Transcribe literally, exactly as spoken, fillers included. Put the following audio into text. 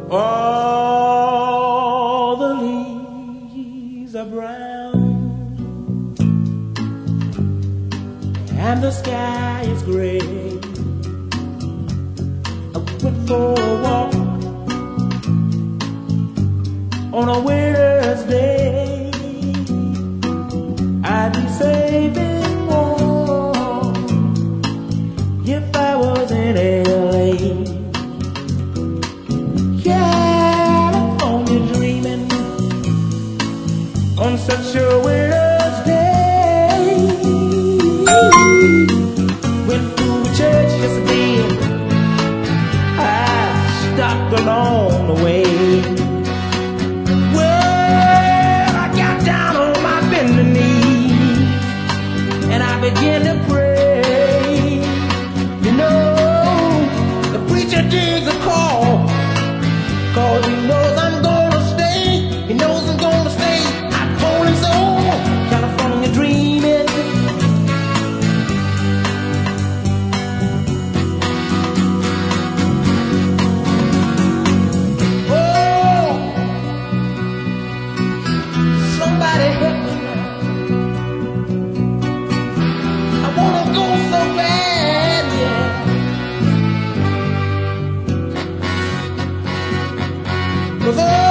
All the leaves are brown and the sky is gray. I went for a walk on a winter's day. I'd be safe and warm if I was in L A. California dreaming on such a winter's day. Went to church yesterday. I stopped along the way. Begin to pray. You know, the preacher digs a call, cause he knows I'm gonna stay. He knows I'm gonna stay. I told him so. California dreaming. Oh, somebody help me. So bad, yeah. Cause